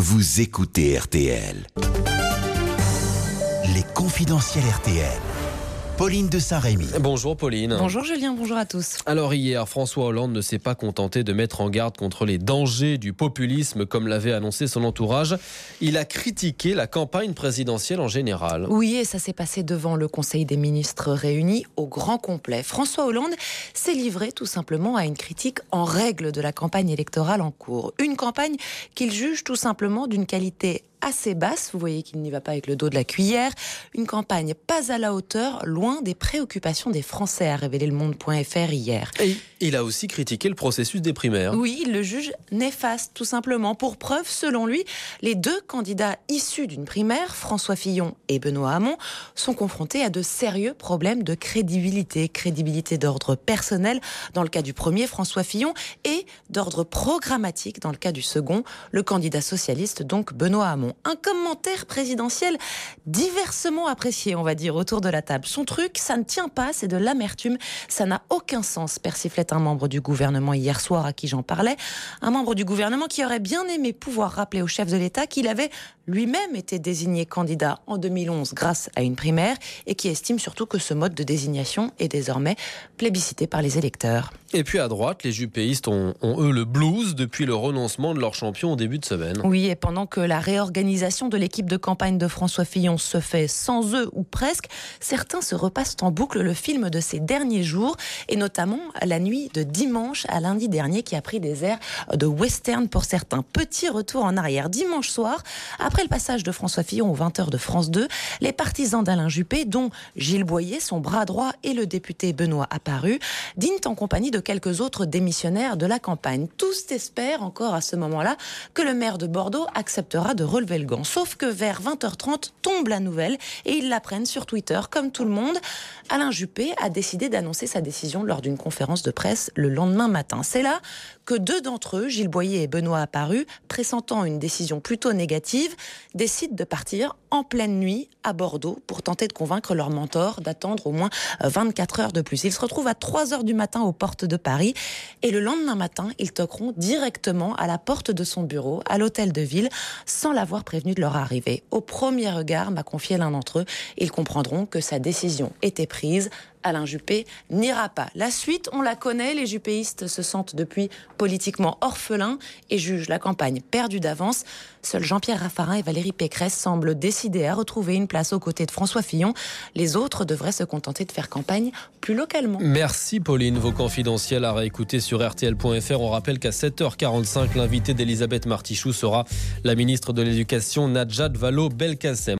vous écoutez RTL. Les confidentiels RTL. Pauline de Saint-Rémy. Bonjour Pauline. Bonjour Julien, bonjour à tous. Alors hier, François Hollande ne s'est pas contenté de mettre en garde contre les dangers du populisme comme l'avait annoncé son entourage. Il a critiqué la campagne présidentielle en général. Oui, et ça s'est passé devant le Conseil des ministres réunis au grand complet. François Hollande s'est livré tout simplement à une critique en règle de la campagne électorale en cours. Une campagne qu'il juge tout simplement d'une qualité assez basse, vous voyez qu'il n'y va pas avec le dos de la cuillère, une campagne pas à la hauteur, loin des préoccupations des Français, a révélé le Monde.fr hier. Et il a aussi critiqué le processus des primaires. Oui, il le juge néfaste, tout simplement. Pour preuve, selon lui, les deux candidats issus d'une primaire, François Fillon et Benoît Hamon, sont confrontés à de sérieux problèmes de crédibilité. Crédibilité d'ordre personnel dans le cas du premier, François Fillon, et d'ordre programmatique dans le cas du second, le candidat socialiste, donc Benoît Hamon. Un commentaire présidentiel diversement apprécié, on va dire, autour de la table. Son truc, ça ne tient pas, c'est de l'amertume, ça n'a aucun sens, persiflait un membre du gouvernement hier soir à qui j'en parlais. Un membre du gouvernement qui aurait bien aimé pouvoir rappeler au chef de l'État qu'il avait lui-même été désigné candidat en 2011 grâce à une primaire et qui estime surtout que ce mode de désignation est désormais plébiscité par les électeurs. Et puis à droite, les jupéistes ont eux le blues depuis le renoncement de leur champion au début de semaine. Oui, et pendant que la réorganisation de l'équipe de campagne de François Fillon se fait sans eux ou presque, certains se repassent en boucle le film de ces derniers jours et notamment la nuit de dimanche à lundi dernier qui a pris des airs de western pour certains. Petit retour en arrière. Dimanche soir, après le passage de François Fillon aux 20h de France 2, les partisans d'Alain Juppé, dont Gilles Boyer, son bras droit, et le député Benoît Apparu, dînent en compagnie de quelques autres démissionnaires de la campagne. Tous espèrent encore à ce moment-là que le maire de Bordeaux acceptera de relever le gant. Sauf que vers 20h30 tombe la nouvelle et ils l'apprennent sur Twitter. Comme tout le monde, Alain Juppé a décidé d'annoncer sa décision lors d'une conférence de presse le lendemain matin. C'est là que deux d'entre eux, Gilles Boyer et Benoît Apparu, pressentant une décision plutôt négative, décident de partir en pleine nuit à Bordeaux pour tenter de convaincre leur mentor d'attendre au moins 24 heures de plus. Ils se retrouvent à 3h du matin aux portes de Paris et le lendemain matin, ils toqueront directement à la porte de son bureau, à l'hôtel de ville, sans l'avoir prévenu de leur arrivée. Au premier regard, m'a confié l'un d'entre eux, ils comprendront que sa décision était prise. Alain Juppé n'ira pas. La suite, on la connaît, les juppéistes se sentent depuis politiquement orphelins et jugent la campagne perdue d'avance. Seuls Jean-Pierre Raffarin et Valérie Pécresse semblent décidés à retrouver une place aux côtés de François Fillon. Les autres devraient se contenter de faire campagne plus localement. Merci Pauline, vos confidentiels à réécouter sur RTL.fr. On rappelle qu'à 7h45, l'invité d'Elisabeth Martichoux sera la ministre de l'Éducation, Najat Vallaud-Belkacem.